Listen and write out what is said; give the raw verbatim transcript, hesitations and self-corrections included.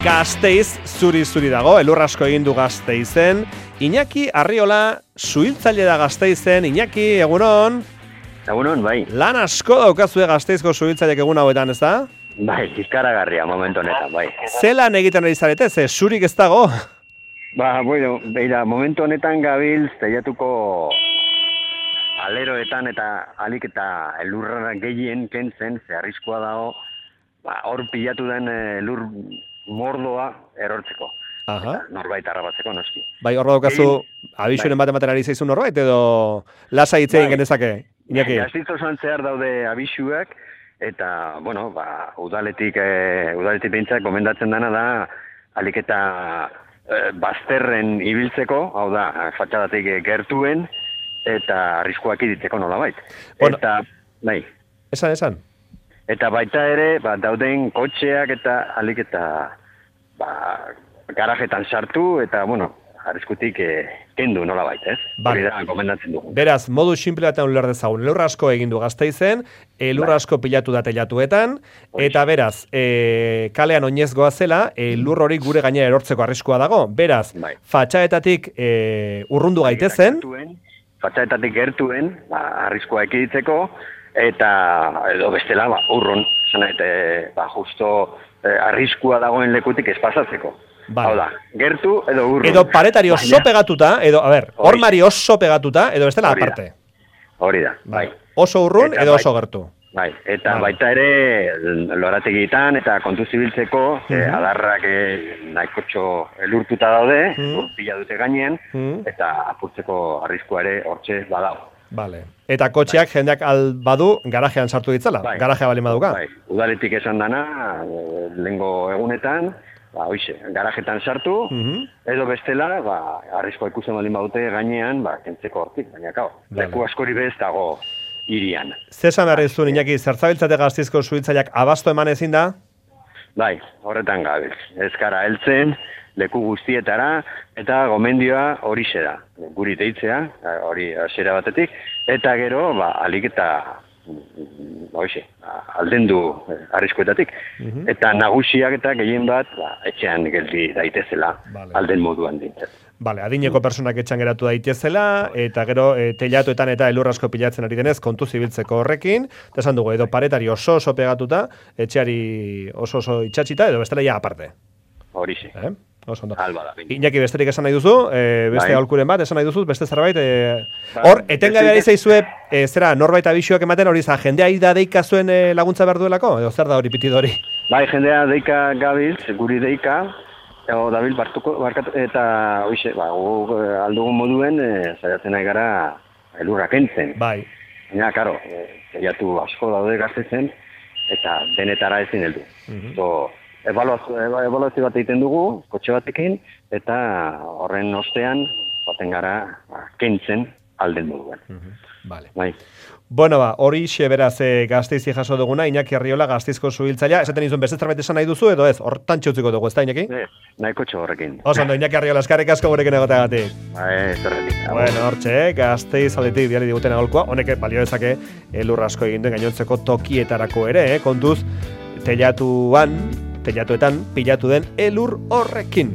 Gasteiz zuri-zuri dago, elur asko egin du Gasteizen. Iñaki Arriola, suhiltzaile da Gasteizen. Iñaki, egunon? Egunon, bai. Lan asko daukazue Gasteizko suhiltzaileek egun hauetan, ez da? Bai, ikaragarria momentu honetan, bai. Zelan egiten ari zarete, ze zurik ez dago? Ba, bueno, beira, momentu honetan gabil teilatuko aleroetan eta alik eta elurra gehien kentzen, ze arriskua dago, ba, hor pilatu den elur mordoa erortzeko. Aha. Eta norbait harrapatzeko, noski. Bai, hor daukazu, abisuren bat ematen ari zaizun norbait, edo lasa hitz egin genezake, Iñaki? Gasteiz osoan zehar daude abisuak, eta, bueno, ba, udaletik, e, udaletik behintzak gomendatzen dana da, alik eta e, bazterren ibiltzeko, hau da, fatxadatik gertuen, eta arriskuak iditzeko nolabait. Bueno, eta, bai. Esan, esan. Eta baita ere, ba, dauden kotxeak eta alik eta ba, garajetan sartu, eta, bueno, arriskutik eh, kendu nolabait, ez? Hori da, gomendatzen dugu. Beraz, modu simple batean uler dezagun. Elur asko egin du Gasteizen, elur asko pilatu da teilatuetan, eta beraz, e, kalean oinez goazela, elur hori gure gainera erortzeko arriskua dago. Beraz, bai. fatxaetatik e, urrundu gaitezen. Fatxaetatik gertuen, ba, arriskua ekiditzeko, eta edo bestela, ba, urrun, zanait, ba, justo eh, arriskua dagoen lekutik espazatzeko. Vale. Hau da, gertu edo urrun. Edo paretari oso pegatuta, edo, a ber, hormari oso pegatuta, edo bestela aparte. Hori da, bai. Oso urrun eta edo bai, oso gertu. Bai, eta Vale. baita ere lorategitan eta kontu zibiltzeko, uh -huh. eh, adarrak eh, nahikotxo elurtuta daude, uh -huh. pila dute gainean, uh -huh. eta apurtzeko arriskua ere hortxe badago. Vale. Eta kotxeak bai. jendeak albadu garajean sartu ditzala, bai. garajea bali maduka. Bai, udaletik esan dana, lehengo egunetan, ba, hoize, garajetan sartu, uh -huh. edo bestela, ba, arriskoa ikusten bali badute gainean, ba, kentzeko hortik, baina kao, vale. leku askori bez dago irian. Zesan behar dizun, Iñaki, zertzabiltzate Gasteizko suhiltzaileak abasto eman ezin da? Bai, horretan gabiltz. Ez gara heltzen, leku guztietara, eta gomendioa horixe da. Guri deitzea, hori hasiera batetik, eta gero, ba, alik eta hoxe, aldendu arriskuetatik. Uh-huh. Eta nagusiak eta gehien bat, ba, etxean geldi daitezela, vale. alden moduan dintzen. Vale, adineko personak etxan geratu daitezela, eta gero e, teilatuetan eta elur asko pilatzen ari denez, kontu zibiltzeko horrekin, eta esan dugu, edo paretari oso oso pegatuta, etxeari oso oso itxatxita, edo bestela ja aparte. Horixe. Eh? Oso ondo. Alba da. Iñaki besterik esan nahi duzu, e, beste bai. aholkuren bat, esan nahi duzu, beste zerbait, e, bai. hor, etengabe ari zaizue, e, zera, norbait abisuak ematen hori za, jendea ida deika zuen e, laguntza behar duelako, edo zer da hori pitido hori? Bai, jendea deika gabiltz, guri deika, Ego, Dabil, bartuko, barkat, eta hoize, ba, aldugun moduen, e, zaiatzen nahi gara elurra kentzen. Bai. Baina, karo, e, teiatu asko daude Gasteizen, eta denetara ezin heldu. Uh -huh. Ebaluazio, ebaluazio bat egiten dugu, kotxe batekin, eta horren ostean, baten gara, ba, kentzen alden moduan. Uh -huh. Vale. Bai. Bueno, ba, hori xe beraz e, Gasteizi jaso duguna, Iñaki Arriola Gasteizko suhiltzailea, esaten izun beste zerbait esan nahi duzu, edo ez, hortan txutziko dugu, ez da, Iñaki? Ez, nahiko txo horrekin. Oso ondo, Iñaki Arriola, eskarrik asko gurekin egoteagatik. Bai, zerretik. Bueno, hortxe, Gasteiz aldetik biali diguten agolkoa, honek balio dezake elur asko egin duen gainontzeko tokietarako ere, eh? Kontuz, teilatuan, teilatuetan, pilatu den elur horrekin.